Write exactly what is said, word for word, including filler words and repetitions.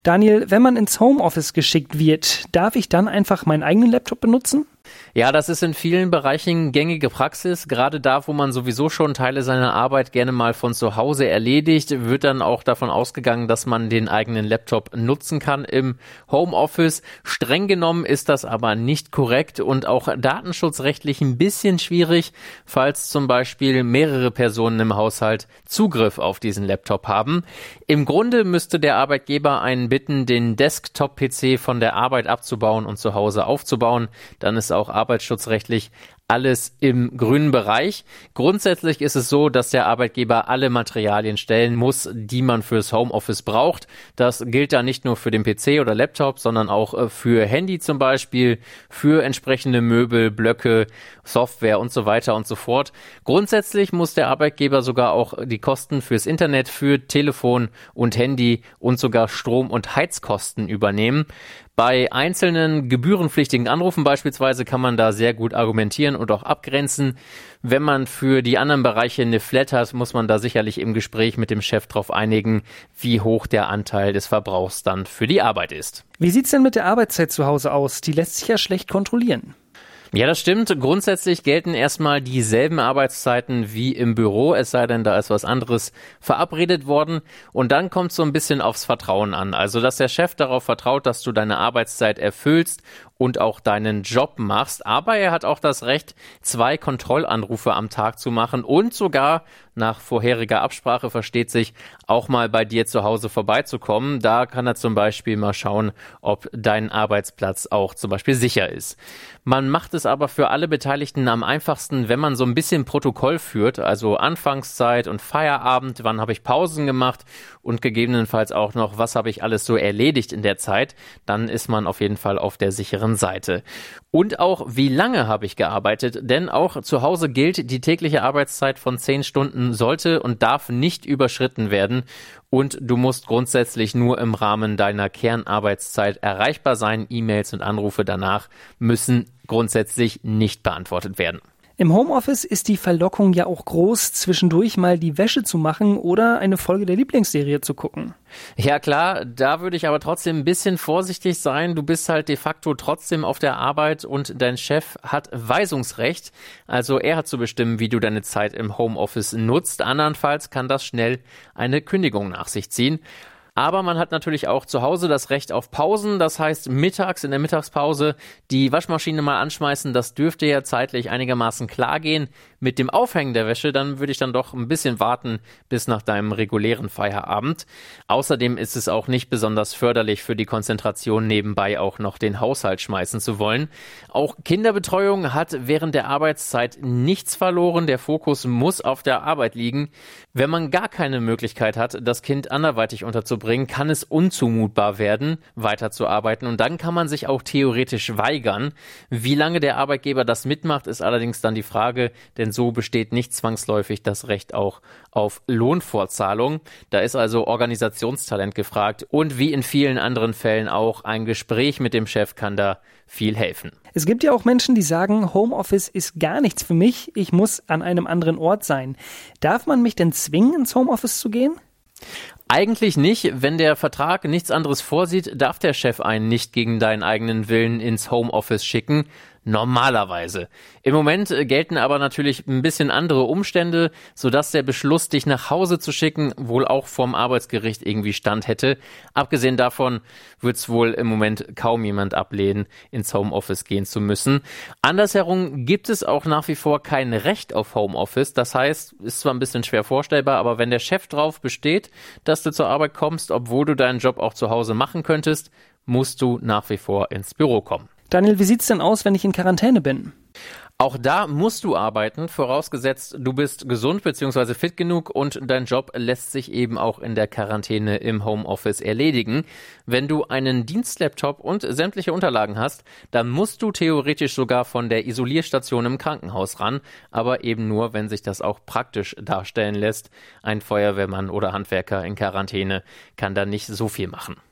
Daniel, wenn man ins Homeoffice geschickt wird, darf ich dann einfach meinen eigenen Laptop benutzen? Ja, das ist in vielen Bereichen gängige Praxis. Gerade da, wo man sowieso schon Teile seiner Arbeit gerne mal von zu Hause erledigt, wird dann auch davon ausgegangen, dass man den eigenen Laptop nutzen kann im Homeoffice. Streng genommen ist das aber nicht korrekt und auch datenschutzrechtlich ein bisschen schwierig, falls zum Beispiel mehrere Personen im Haushalt Zugriff auf diesen Laptop haben. Im Grunde müsste der Arbeitgeber einen bitten, den Desktop-P C von der Arbeit abzubauen und zu Hause aufzubauen. Dann ist auch arbeitsschutzrechtlich alles im grünen Bereich. Grundsätzlich ist es so, dass der Arbeitgeber alle Materialien stellen muss, die man fürs Homeoffice braucht. Das gilt da nicht nur für den P C oder Laptop, sondern auch für Handy zum Beispiel, für entsprechende Möbel, Blöcke, Software und so weiter und so fort. Grundsätzlich muss der Arbeitgeber sogar auch die Kosten fürs Internet, für Telefon und Handy und sogar Strom- und Heizkosten übernehmen. Bei einzelnen gebührenpflichtigen Anrufen beispielsweise kann man da sehr gut argumentieren und auch abgrenzen. Wenn man für die anderen Bereiche eine Flat hat, muss man da sicherlich im Gespräch mit dem Chef darauf einigen, wie hoch der Anteil des Verbrauchs dann für die Arbeit ist. Wie sieht's denn mit der Arbeitszeit zu Hause aus? Die lässt sich ja schlecht kontrollieren. Ja, das stimmt. Grundsätzlich gelten erstmal dieselben Arbeitszeiten wie im Büro, es sei denn, da ist was anderes verabredet worden. Und dann kommt so ein bisschen aufs Vertrauen an. Also, dass der Chef darauf vertraut, dass du deine Arbeitszeit erfüllst und auch deinen Job machst. Aber er hat auch das Recht, zwei Kontrollanrufe am Tag zu machen und sogar nach vorheriger Absprache, versteht sich, auch mal bei dir zu Hause vorbeizukommen. Da kann er zum Beispiel mal schauen, ob dein Arbeitsplatz auch zum Beispiel sicher ist. Man macht es aber für alle Beteiligten am einfachsten, wenn man so ein bisschen Protokoll führt, also Anfangszeit und Feierabend, wann habe ich Pausen gemacht und gegebenenfalls auch noch, was habe ich alles so erledigt in der Zeit. Dann ist man auf jeden Fall auf der sicheren Seite. Und auch, wie lange habe ich gearbeitet, denn auch zu Hause gilt, die tägliche Arbeitszeit von zehn Stunden sollte und darf nicht überschritten werden und du musst grundsätzlich nur im Rahmen deiner Kernarbeitszeit erreichbar sein. E-Mails und Anrufe danach müssen grundsätzlich nicht beantwortet werden. Im Homeoffice ist die Verlockung ja auch groß, zwischendurch mal die Wäsche zu machen oder eine Folge der Lieblingsserie zu gucken. Ja klar, da würde ich aber trotzdem ein bisschen vorsichtig sein. Du bist halt de facto trotzdem auf der Arbeit und dein Chef hat Weisungsrecht. Also er hat zu bestimmen, wie du deine Zeit im Homeoffice nutzt. Andernfalls kann das schnell eine Kündigung nach sich ziehen. Aber man hat natürlich auch zu Hause das Recht auf Pausen, das heißt mittags in der Mittagspause die Waschmaschine mal anschmeißen, das dürfte ja zeitlich einigermaßen klar gehen. Mit dem Aufhängen der Wäsche, dann würde ich dann doch ein bisschen warten bis nach deinem regulären Feierabend. Außerdem ist es auch nicht besonders förderlich für die Konzentration, nebenbei auch noch den Haushalt schmeißen zu wollen. Auch Kinderbetreuung hat während der Arbeitszeit nichts verloren, der Fokus muss auf der Arbeit liegen. Wenn man gar keine Möglichkeit hat, das Kind anderweitig unterzubringen, kann es unzumutbar werden, weiterzuarbeiten und dann kann man sich auch theoretisch weigern. Wie lange der Arbeitgeber das mitmacht, ist allerdings dann die Frage, denn so besteht nicht zwangsläufig das Recht auch auf Lohnfortzahlung. Da ist also Organisationstalent gefragt und wie in vielen anderen Fällen auch ein Gespräch mit dem Chef kann da viel helfen. Es gibt ja auch Menschen, die sagen, Homeoffice ist gar nichts für mich, ich muss an einem anderen Ort sein. Darf man mich denn zwingen, ins Homeoffice zu gehen? Eigentlich nicht. Wenn der Vertrag nichts anderes vorsieht, darf der Chef einen nicht gegen deinen eigenen Willen ins Homeoffice schicken. Normalerweise. Im Moment gelten aber natürlich ein bisschen andere Umstände, sodass der Beschluss, dich nach Hause zu schicken, wohl auch vom Arbeitsgericht irgendwie Stand hätte. Abgesehen davon wird es wohl im Moment kaum jemand ablehnen, ins Homeoffice gehen zu müssen. Andersherum gibt es auch nach wie vor kein Recht auf Homeoffice. Das heißt, ist zwar ein bisschen schwer vorstellbar, aber wenn der Chef drauf besteht, dass du zur Arbeit kommst, obwohl du deinen Job auch zu Hause machen könntest, musst du nach wie vor ins Büro kommen. Daniel, wie sieht's denn aus, wenn ich in Quarantäne bin? Auch da musst du arbeiten, vorausgesetzt du bist gesund bzw. fit genug und dein Job lässt sich eben auch in der Quarantäne im Homeoffice erledigen. Wenn du einen Dienstlaptop und sämtliche Unterlagen hast, dann musst du theoretisch sogar von der Isolierstation im Krankenhaus ran, aber eben nur, wenn sich das auch praktisch darstellen lässt. Ein Feuerwehrmann oder Handwerker in Quarantäne kann da nicht so viel machen.